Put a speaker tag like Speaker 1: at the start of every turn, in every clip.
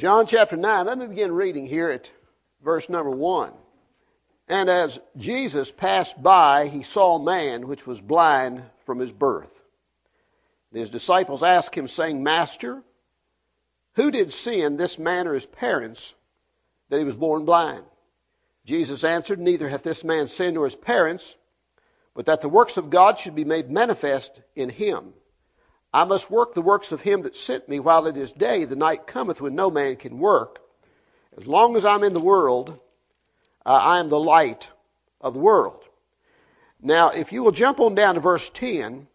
Speaker 1: John chapter 9, let me begin reading here at verse number 1. And as Jesus passed by, he saw a man which was blind from his birth. And his disciples asked him, saying, Master, who did sin, this man or his parents, that he was born blind? Jesus answered, Neither hath this man sinned nor his parents, but that the works of God should be made manifest in him. I must work the works of him that sent me while it is day. The night cometh when no man can work. As long as I'm in the world, I am the light of the world. Now, if you will jump on down to verse 10,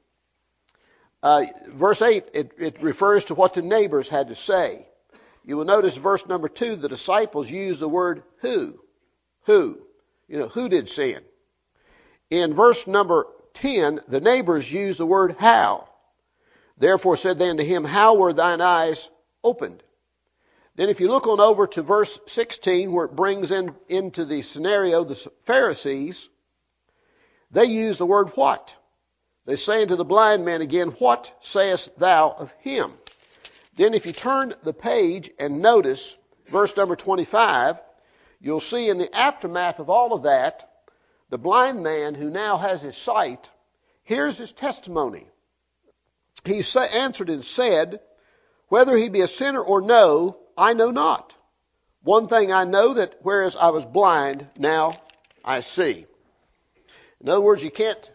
Speaker 1: verse 8, it refers to what the neighbors had to say. You will notice verse number 2, the disciples use the word who. Who? Who did sin? In verse number 10, the neighbors use the word how. Therefore said they unto him, How were thine eyes opened? Then if you look on over to verse 16, where it brings into the scenario the Pharisees, they use the word what. They say unto the blind man again, What sayest thou of him? Then if you turn the page and notice verse number 25, you'll see in the aftermath of all of that, the blind man who now has his sight, here's his testimony. He answered and said, Whether he be a sinner or no, I know not. One thing I know, that whereas I was blind, now I see. In other words, you can't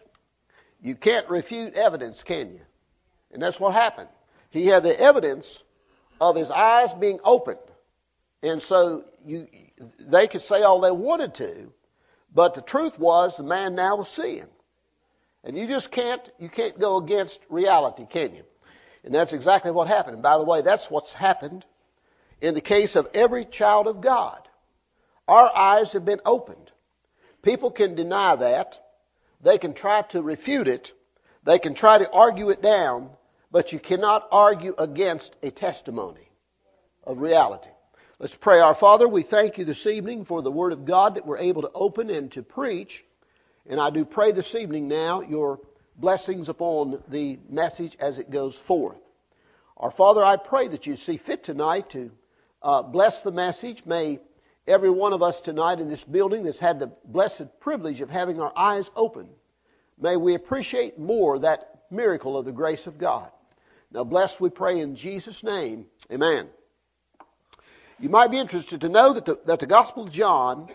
Speaker 1: refute evidence, can you? And that's what happened. He had the evidence of his eyes being opened. And so they could say all they wanted to, but the truth was the man now was seeing. And you can't go against reality, can you? And that's exactly what happened. And by the way, that's what's happened in the case of every child of God. Our eyes have been opened. People can deny that. They can try to refute it. They can try to argue it down, but you cannot argue against a testimony of reality. Let's pray. Our Father, we thank you this evening for the Word of God that we're able to open and to preach. And I do pray this evening now your blessings upon the message as it goes forth. Our Father, I pray that you see fit tonight to bless the message. May every one of us tonight in this building that's had the blessed privilege of having our eyes open, may we appreciate more that miracle of the grace of God. Now bless, we pray in Jesus' name. Amen. You might be interested to know that the Gospel of John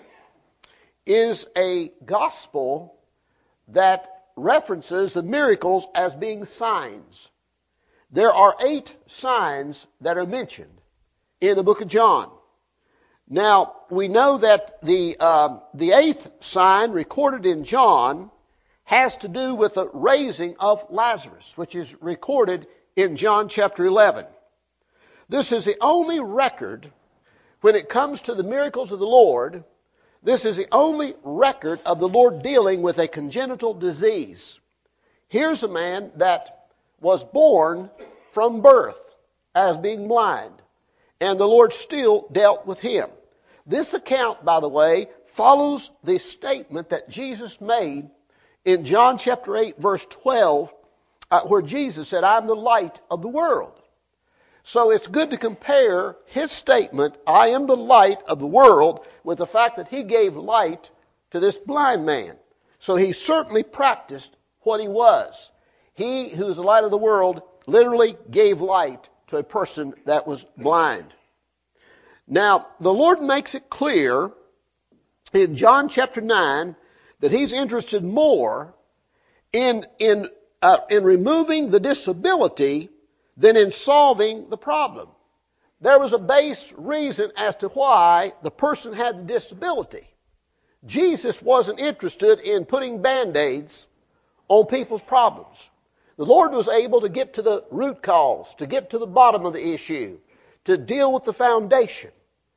Speaker 1: is a gospel that references the miracles as being signs. There are 8 signs that are mentioned in the book of John. Now, we know that the 8th sign recorded in John has to do with the raising of Lazarus, which is recorded in John chapter 11. This is the only record when it comes to the miracles of the Lord. This is the only record of the Lord dealing with a congenital disease. Here's a man that was born from birth as being blind, and the Lord still dealt with him. This account, by the way, follows the statement that Jesus made in John chapter 8, verse 12, where Jesus said, I'm the light of the world. So it's good to compare his statement, I am the light of the world, with the fact that he gave light to this blind man. So he certainly practiced what he was. He who is the light of the world literally gave light to a person that was blind. Now, the Lord makes it clear in John chapter 9 that he's interested more in removing the disability than in solving the problem. There was a base reason as to why the person had the disability. Jesus wasn't interested in putting Band-Aids on people's problems. The Lord was able to get to the root cause, to get to the bottom of the issue, to deal with the foundation.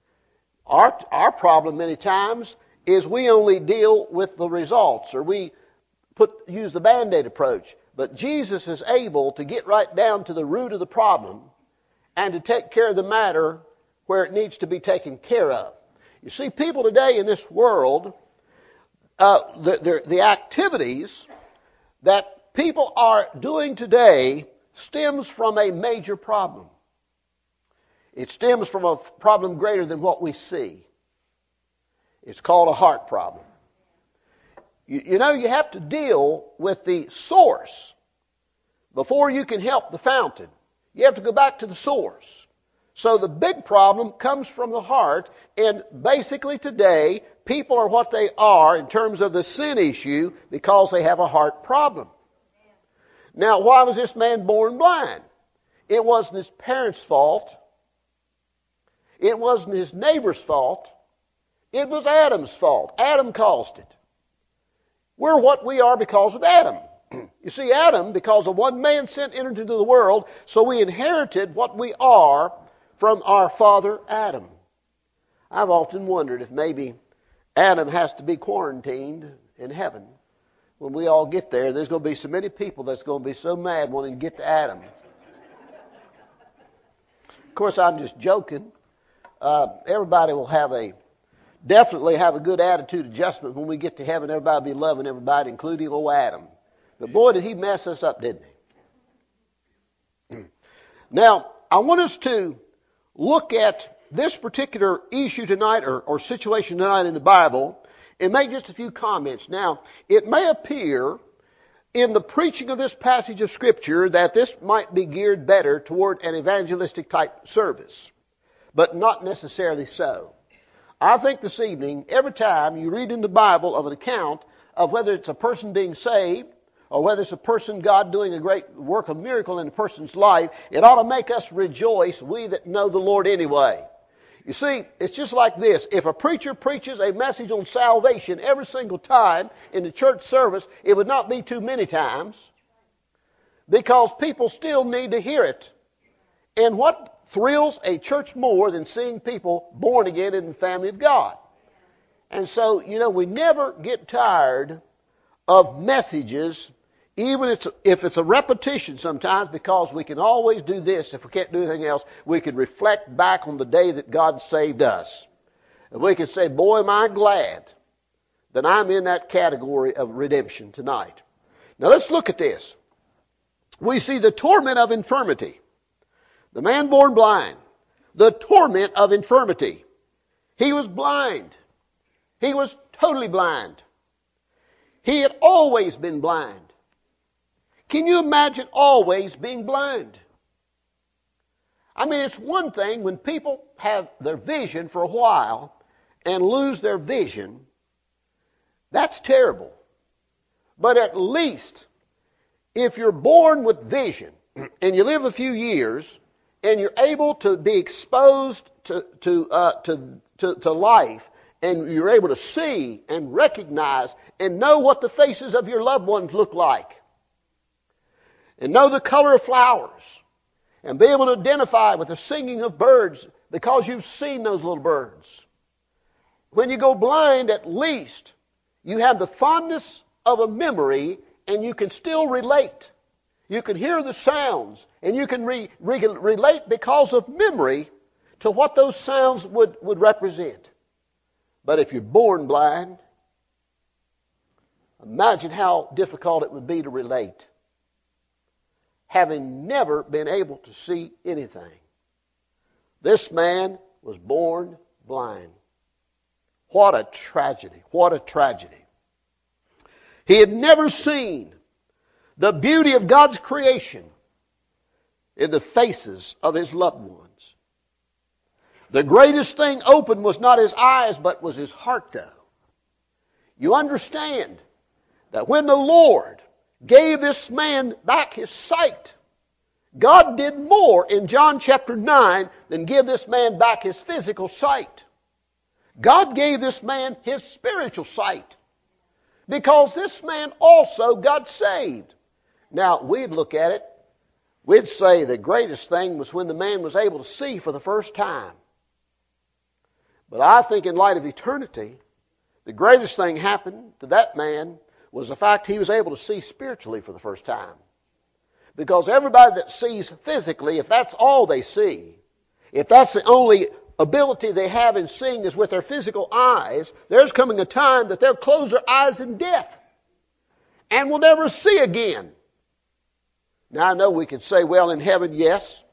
Speaker 1: Our problem many times is we only deal with the results, or we use the Band-Aid approach. But Jesus is able to get right down to the root of the problem and to take care of the matter where it needs to be taken care of. You see, people today in this world, the activities that people are doing today stems from a major problem. It stems from a problem greater than what we see. It's called a heart problem. You know, you have to deal with the source before you can help the fountain. You have to go back to the source. So the big problem comes from the heart, and basically today, people are what they are in terms of the sin issue because they have a heart problem. Now, why was this man born blind? It wasn't his parents' fault. It wasn't his neighbor's fault. It was Adam's fault. Adam caused it. We're what we are because of Adam. You see, Adam, because of one man sin entered into the world, so we inherited what we are from our father Adam. I've often wondered if maybe Adam has to be quarantined in heaven. When we all get there, there's going to be so many people that's going to be so mad wanting to get to Adam. Of course, I'm just joking. Everybody will definitely have a good attitude adjustment when we get to heaven. Everybody will be loving everybody, including old Adam. But boy, did he mess us up, didn't he? Now, I want us to look at this particular issue tonight or situation tonight in the Bible and make just a few comments. Now, it may appear in the preaching of this passage of Scripture that this might be geared better toward an evangelistic type service, but not necessarily so. I think this evening, every time you read in the Bible of an account of whether it's a person being saved or whether it's a person, God doing a great work of miracle in a person's life, it ought to make us rejoice, we that know the Lord anyway. You see, it's just like this. If a preacher preaches a message on salvation every single time in the church service, it would not be too many times because people still need to hear it. And what thrills a church more than seeing people born again in the family of God? And so, you know, we never get tired of messages, even if it's a repetition sometimes, because we can always do this. If we can't do anything else, we can reflect back on the day that God saved us. And we can say, boy, am I glad that I'm in that category of redemption tonight. Now let's look at this. We see the torment of infirmity. The man born blind. The torment of infirmity. He was blind. He was totally blind. He had always been blind. Can you imagine always being blind? I mean, it's one thing when people have their vision for a while and lose their vision. That's terrible. But at least if you're born with vision and you live a few years and you're able to be exposed to life, and you're able to see and recognize and know what the faces of your loved ones look like, and know the color of flowers, and be able to identify with the singing of birds because you've seen those little birds. When you go blind, at least you have the fondness of a memory, and you can still relate. You can hear the sounds, and you can relate because of memory to what those sounds would represent. But if you're born blind, imagine how difficult it would be to relate, having never been able to see anything. This man was born blind. What a tragedy. What a tragedy. He had never seen the beauty of God's creation in the faces of his loved ones. The greatest thing open was not his eyes, but was his heart, though. You understand that when the Lord gave this man back his sight, God did more in John chapter 9 than give this man back his physical sight. God gave this man his spiritual sight, because this man also got saved. Now, we'd look at it, we'd say the greatest thing was when the man was able to see for the first time. But I think in light of eternity, the greatest thing happened to that man was the fact he was able to see spiritually for the first time. Because everybody that sees physically, if that's all they see, if that's the only ability they have in seeing is with their physical eyes, there's coming a time that they'll close their eyes in death and will never see again. Now I know we could say, well, in heaven, yes,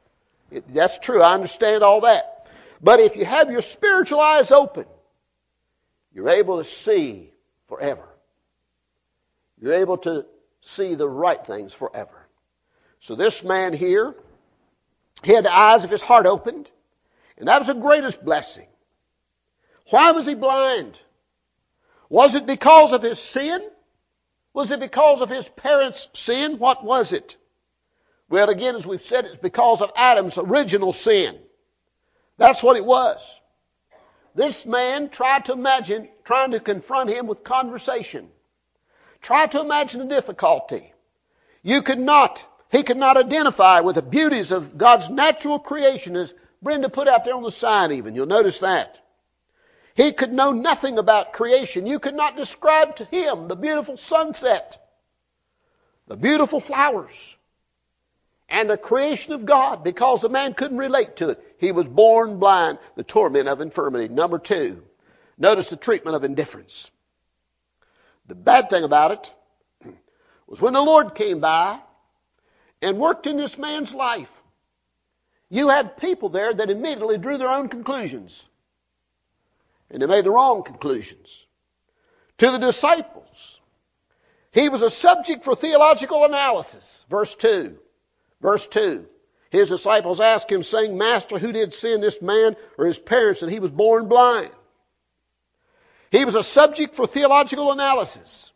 Speaker 1: That's true. I understand all that. But if you have your spiritual eyes open, you're able to see forever. You're able to see the right things forever. So this man here, he had the eyes of his heart opened, and that was the greatest blessing. Why was he blind? Was it because of his sin? Was it because of his parents' sin? What was it? Well, again, as we've said, it's because of Adam's original sin. That's what it was. This man tried to imagine trying to confront him with conversation. Try to imagine the difficulty. He could not identify with the beauties of God's natural creation, as Brenda put out there on the sign even. You'll notice that. He could know nothing about creation. You could not describe to him the beautiful sunset, the beautiful flowers, and the creation of God, because the man couldn't relate to it. He was born blind, the torment of infirmity. Number 2, notice the treatment of indifference. The bad thing about it was when the Lord came by and worked in this man's life, you had people there that immediately drew their own conclusions. And they made the wrong conclusions. To the disciples, he was a subject for theological analysis. Verse 2. His disciples asked him, saying, Master, who did sin, this man or his parents, that he was born blind? He was a subject for theological analysis.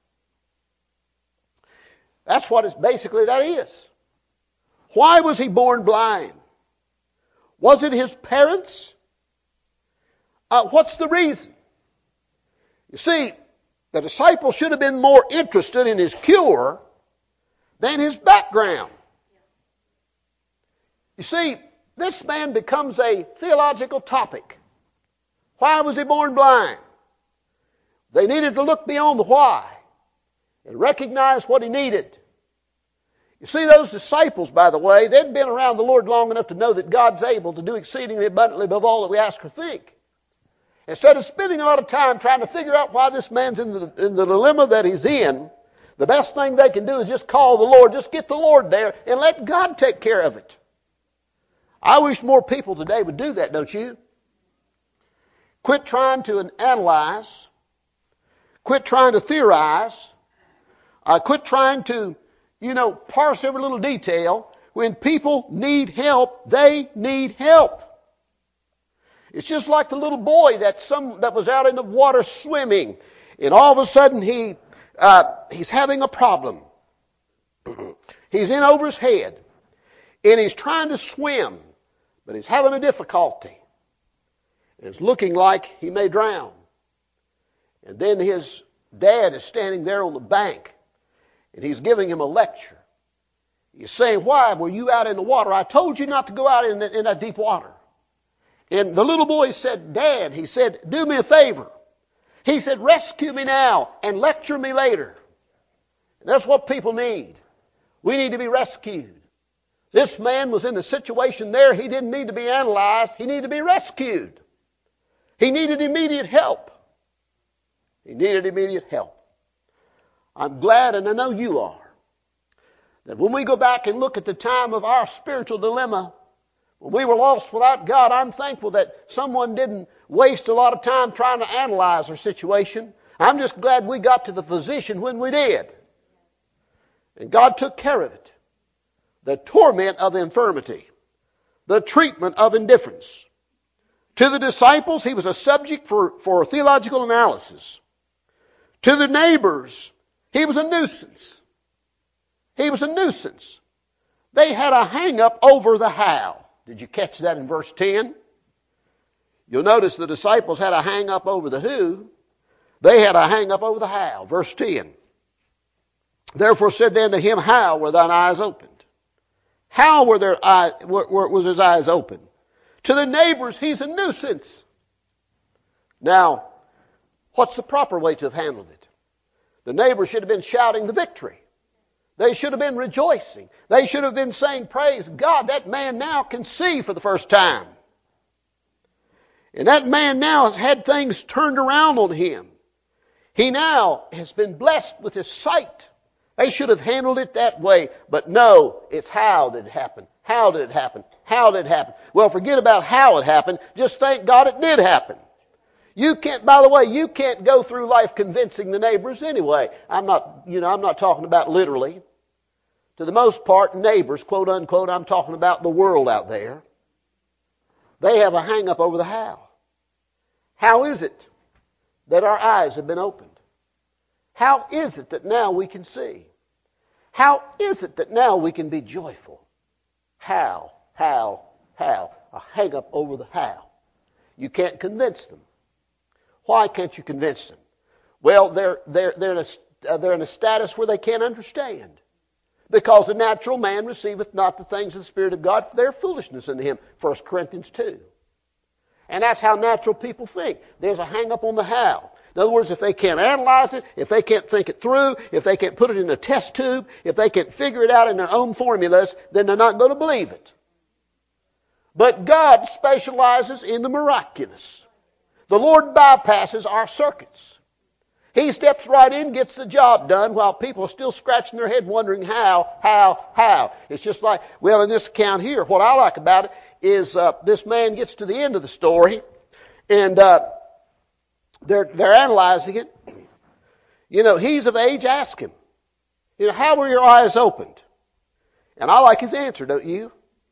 Speaker 1: That's what it's basically that is. Why was he born blind? Was it his parents? What's the reason? You see, the disciples should have been more interested in his cure than his background. You see, this man becomes a theological topic. Why was he born blind? They needed to look beyond the why and recognize what he needed. You see, those disciples, by the way, they'd been around the Lord long enough to know that God's able to do exceedingly abundantly above all that we ask or think. Instead of spending a lot of time trying to figure out why this man's in the dilemma that he's in, the best thing they can do is just call the Lord, just get the Lord there, and let God take care of it. I wish more people today would do that, don't you? Quit trying to analyze. Quit trying to theorize. Quit trying to, parse every little detail. When people need help, they need help. It's just like the little boy that was out in the water swimming, and all of a sudden he's having a problem. He's in over his head, and he's trying to swim, but he's having a difficulty. It's looking like he may drown. And then his dad is standing there on the bank, and he's giving him a lecture. He's saying, "Why were you out in the water? I told you not to go out in that deep water." And the little boy said, "Dad," he said, "do me a favor." He said, "Rescue me now and lecture me later." And that's what people need. We need to be rescued. This man was in a situation there, he didn't need to be analyzed. He needed to be rescued. He needed immediate help. He needed immediate help. I'm glad, and I know you are, that when we go back and look at the time of our spiritual dilemma, when we were lost without God, I'm thankful that someone didn't waste a lot of time trying to analyze our situation. I'm just glad we got to the physician when we did. And God took care of it. The torment of infirmity. The treatment of indifference. To the disciples, he was a subject for theological analysis. To the neighbors, he was a nuisance. He was a nuisance. They had a hang-up over the how. Did you catch that in verse 10? You'll notice the disciples had a hang-up over the who. They had a hang-up over the how. Verse 10. Therefore said they unto him, How were thine eyes opened? How was his eyes open? To the neighbors, he's a nuisance. Now, what's the proper way to have handled it? The neighbors should have been shouting the victory. They should have been rejoicing. They should have been saying, praise God, that man now can see for the first time. And that man now has had things turned around on him. He now has been blessed with his sight. They should have handled it that way. But no, it's how did it happen? How did it happen? How did it happen? Well, forget about how it happened. Just thank God it did happen. You can't, by the way, you can't go through life convincing the neighbors anyway. I'm not talking about literally. To the most part, neighbors, quote unquote, I'm talking about the world out there. They have a hang up over the how. How is it that our eyes have been opened? How is it that now we can see? How is it that now we can be joyful? How? A hang up over the how. You can't convince them. Why can't you convince them? Well, they're in a status where they can't understand. Because the natural man receiveth not the things of the Spirit of God, for their foolishness unto him. 1 Corinthians 2. And that's how natural people think. There's a hang up on the how. In other words, if they can't analyze it, if they can't think it through, if they can't put it in a test tube, if they can't figure it out in their own formulas, then they're not going to believe it. But God specializes in the miraculous. The Lord bypasses our circuits. He steps right in, gets the job done, while people are still scratching their head wondering how. It's just like, well, in this account here, what I like about it is this man gets to the end of the story, and they're analyzing it. He's of age, ask him. How were your eyes opened? And I like his answer, don't you?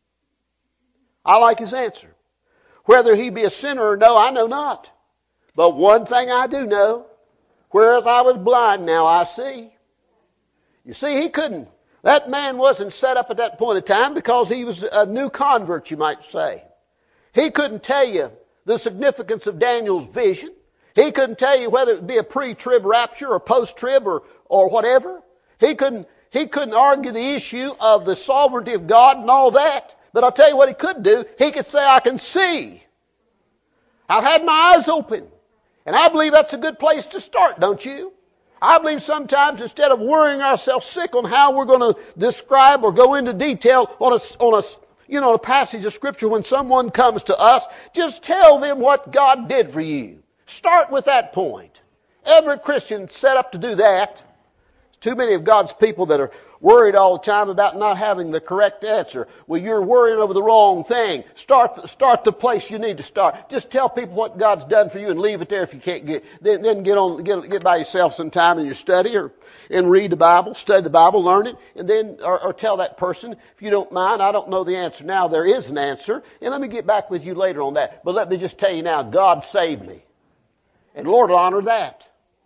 Speaker 1: I like his answer. Whether he be a sinner or no, I know not. But one thing I do know, whereas I was blind, now I see. You see, he couldn't. That man wasn't set up at that point in time because he was a new convert, you might say. He couldn't tell you the significance of Daniel's vision. He couldn't tell you whether it would be a pre-trib rapture or post-trib or whatever. He couldn't argue the issue of the sovereignty of God and all that. But I'll tell you what he could do. He could say, I can see. I've had my eyes open. And I believe that's a good place to start, don't you? I believe sometimes instead of worrying ourselves sick on how we're going to describe or go into detail on a passage of Scripture when someone comes to us, just tell them what God did for you. Start with that point. Every Christian set up to do that. Too many of God's people that are worried all the time about not having the correct answer. Well, you're worrying over the wrong thing. Start the place you need to start. Just tell people what God's done for you and leave it there if you can't get. Then get by yourself sometime in your study and read the Bible, study the Bible, learn it, and then or tell that person, if you don't mind, I don't know the answer now. There is an answer, and let me get back with you later on that. But let me just tell you now, God saved me, and the Lord will honor that.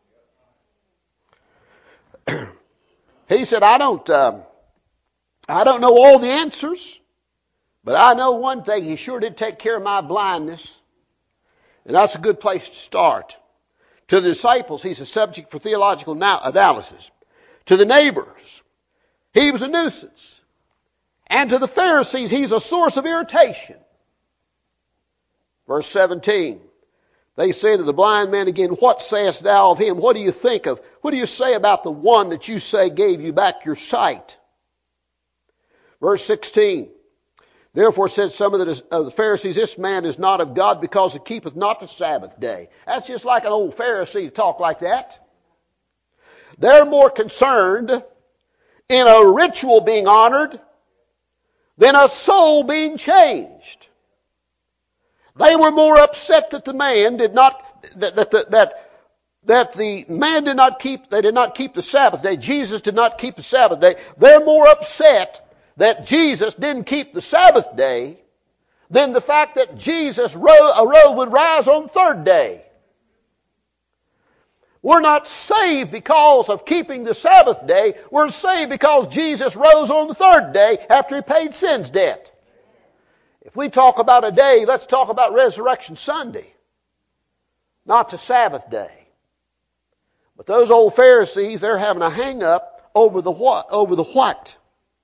Speaker 1: He said, I don't know all the answers, but I know one thing. He sure did take care of my blindness. And that's a good place to start. To the disciples, he's a subject for theological analysis. To the neighbors, he was a nuisance. And to the Pharisees, he's a source of irritation. Verse 17. They say to the blind man again, what sayest thou of him? What do you say about the one that you say gave you back your sight? Verse 16. Therefore said some of the Pharisees, this man is not of God because he keepeth not the Sabbath day. That's just like an old Pharisee to talk like that. They're more concerned in a ritual being honored than a soul being changed. They were more upset that the man did not, that the man did not keep, they did not keep the Sabbath day. Jesus did not keep the Sabbath day. They're more upset that Jesus didn't keep the Sabbath day than the fact that Jesus would rise on the third day. We're not saved because of keeping the Sabbath day. We're saved because Jesus rose on the third day after he paid sin's debt. If we talk about a day, let's talk about Resurrection Sunday, not the Sabbath day. But those old Pharisees, they're having a hang-up over the what? Over the what?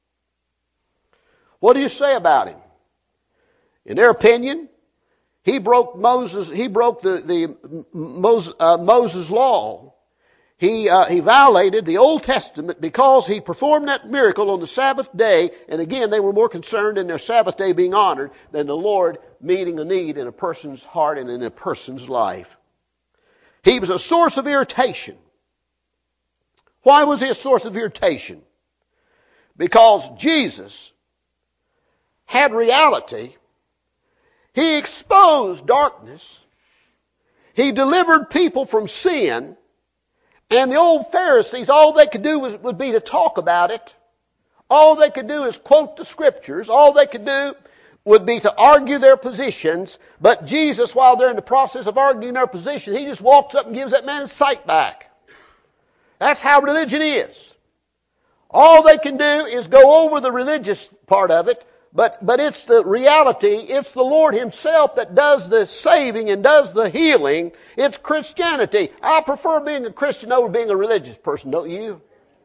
Speaker 1: What do you say about him? In their opinion, he broke Moses. He broke Moses' law. He violated the Old Testament because he performed that miracle on the Sabbath day. And again, they were more concerned in their Sabbath day being honored than the Lord meeting a need in a person's heart and in a person's life. He was a source of irritation. Why was he a source of irritation? Because Jesus had reality. He exposed darkness. He delivered people from sin. And the old Pharisees, all they could do would be to talk about it. All they could do is quote the Scriptures. All they could do would be to argue their positions. But Jesus, while they're in the process of arguing their position, He just walks up and gives that man his sight back. That's how religion is. All they can do is go over the religious part of it, but it's the reality, it's the Lord Himself that does the saving and does the healing. It's Christianity. I prefer being a Christian over being a religious person, don't you?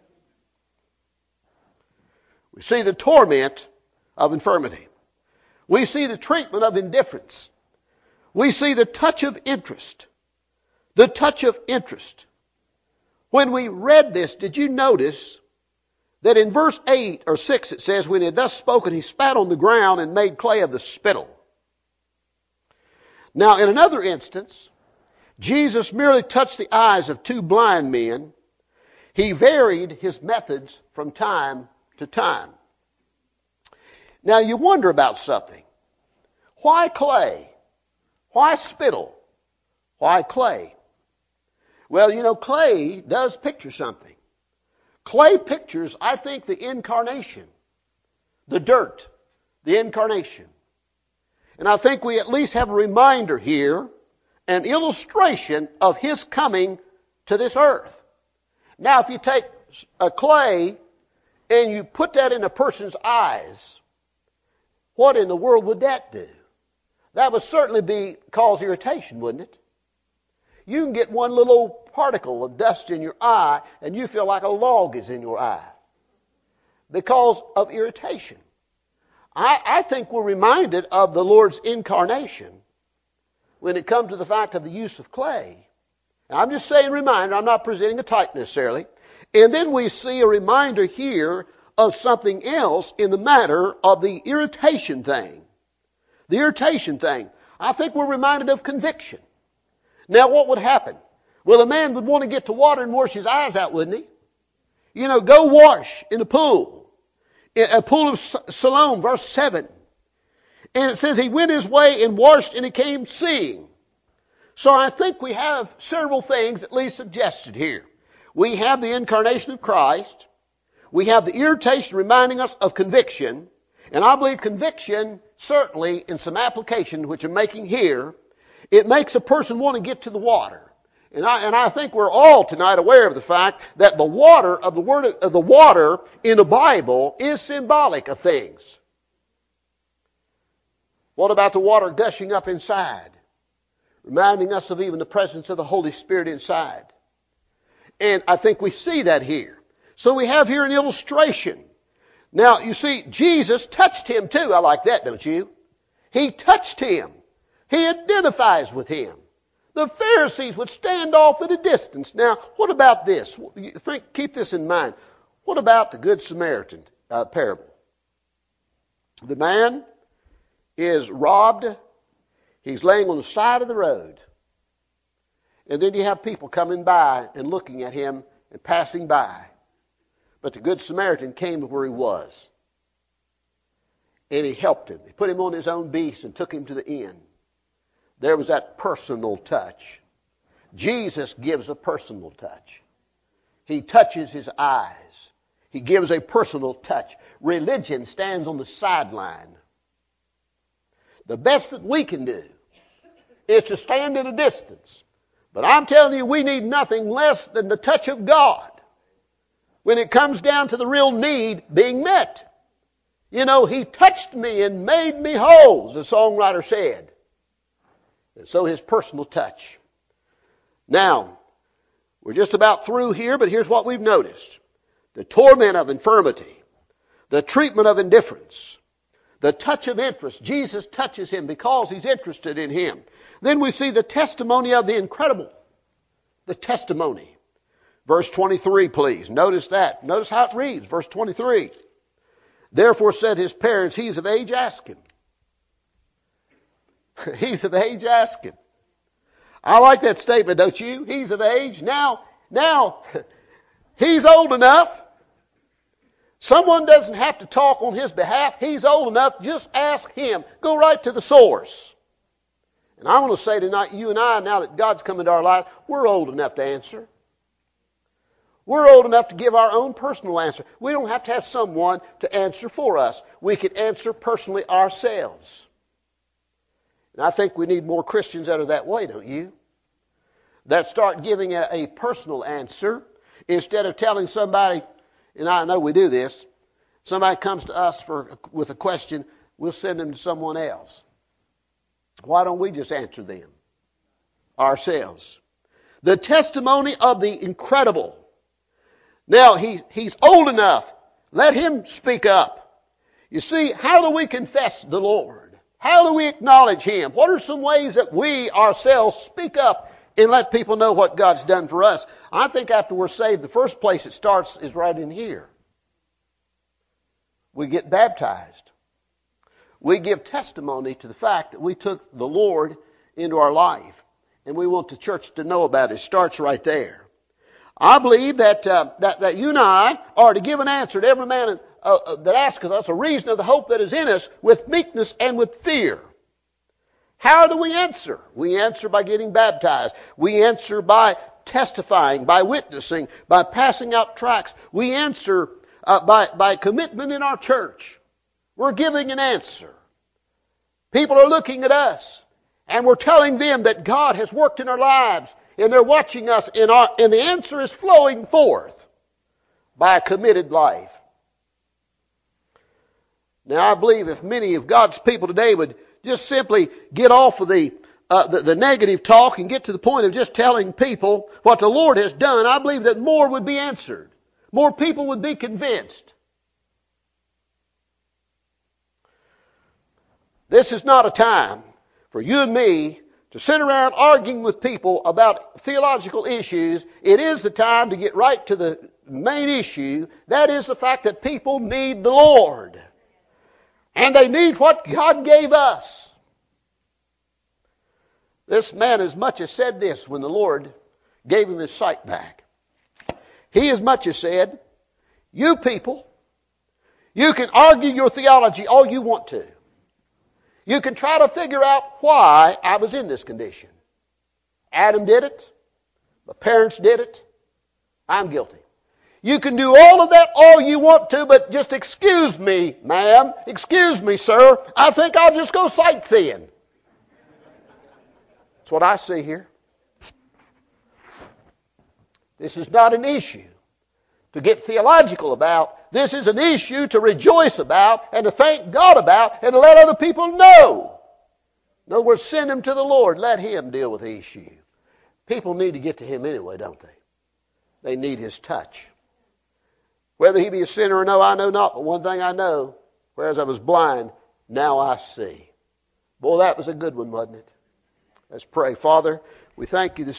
Speaker 1: We see the torment of infirmity. We see the treatment of indifference. We see the touch of interest. The touch of interest. When we read this, did you notice that in verse 8 or 6 it says, when he had thus spoken, he spat on the ground and made clay of the spittle. Now, in another instance, Jesus merely touched the eyes of two blind men. He varied His methods from time to time. Now, you wonder about something. Why clay? Why spittle? Why clay? Well, you know, clay does picture something. Clay pictures, I think, the incarnation, the dirt, the incarnation. And I think we at least have a reminder here, an illustration of His coming to this earth. Now, if you take a clay and you put that in a person's eyes, what in the world would that do? That would certainly cause irritation, wouldn't it? You can get one little particle of dust in your eye and you feel like a log is in your eye because of irritation. I think we're reminded of the Lord's incarnation when it comes to the fact of the use of clay. And I'm just saying reminder, I'm not presenting a type necessarily. And then we see a reminder here of something else in the matter of the irritation thing. The irritation thing. I think we're reminded of conviction. Now, what would happen? Well, a man would want to get to water and wash his eyes out, wouldn't he? You know, go wash in a pool. A pool of Siloam, verse 7. And it says he went his way and washed and he came seeing. So I think we have several things at least suggested here. We have the incarnation of Christ. We have the irritation reminding us of conviction. And I believe conviction, certainly in some application which I'm making here, it makes a person want to get to the water. And I think we're all tonight aware of the fact that the water of the word of the water in the Bible is symbolic of things. What about the water gushing up inside? Reminding us of even the presence of the Holy Spirit inside. And I think we see that here. So we have here an illustration. Now, you see, Jesus touched him too. I like that, don't you? He touched him. He identifies with him. The Pharisees would stand off at a distance. Now, what about this? Keep this in mind. What about the Good Samaritan parable? The man is robbed. He's laying on the side of the road. And then you have people coming by and looking at him and passing by. But the Good Samaritan came to where he was. And he helped him. He put him on his own beast and took him to the inn. There was that personal touch. Jesus gives a personal touch. He touches his eyes. He gives a personal touch. Religion stands on the sideline. The best that we can do is to stand at a distance. But I'm telling you, we need nothing less than the touch of God when it comes down to the real need being met. You know, He touched me and made me whole, as the songwriter said. And so His personal touch. Now, we're just about through here, but here's what we've noticed. The torment of infirmity, the treatment of indifference, the touch of interest. Jesus touches him because He's interested in him. Then we see the testimony of the incredible. The testimony. Verse 23, please. Notice that. Notice how it reads. Verse 23. Therefore said his parents, He's of age, ask him. He's of age, ask him. I like that statement, don't you? He's of age. Now, he's old enough. Someone doesn't have to talk on his behalf. He's old enough. Just ask him. Go right to the source. And I want to say tonight, you and I, now that God's come into our life, we're old enough to answer. We're old enough to give our own personal answer. We don't have to have someone to answer for us. We can answer personally ourselves. And I think we need more Christians that are that way, don't you? That start giving a personal answer instead of telling somebody, and I know we do this, somebody comes to us with a question, we'll send them to someone else. Why don't we just answer them ourselves? The testimony of the incredible. Now, he's old enough. Let him speak up. You see, how do we confess the Lord? How do we acknowledge him? What are some ways that we ourselves speak up and let people know what God's done for us? I think after we're saved, the first place it starts is right in here. We get baptized. We give testimony to the fact that we took the Lord into our life. And we want the church to know about it. It starts right there. I believe that you and I are to give an answer to every man that asketh us a reason of the hope that is in us with meekness and with fear. How do we answer? We answer by getting baptized. We answer by testifying, by witnessing, by passing out tracts. We answer by commitment in our church. We're giving an answer. People are looking at us, and we're telling them that God has worked in our lives, and they're watching us, and the answer is flowing forth by a committed life. Now, I believe if many of God's people today would just simply get off of the negative talk and get to the point of just telling people what the Lord has done, I believe that more would be answered. More people would be convinced. This is not a time for you and me to sit around arguing with people about theological issues. It is the time to get right to the main issue. That is the fact that people need the Lord. And they need what God gave us. This man as much as said this when the Lord gave him his sight back. He as much as said, you people, you can argue your theology all you want to. You can try to figure out why I was in this condition. Adam did it. My parents did it. I'm guilty. You can do all of that all you want to, but just excuse me, ma'am. Excuse me, sir. I think I'll just go sightseeing. That's what I see here. This is not an issue to get theological about. This is an issue to rejoice about and to thank God about and to let other people know. In other words, send them to the Lord. Let Him deal with the issue. People need to get to Him anyway, don't they? They need His touch. Whether He be a sinner or no, I know not. But one thing I know, whereas I was blind, now I see. Boy, that was a good one, wasn't it? Let's pray. Father, we thank you this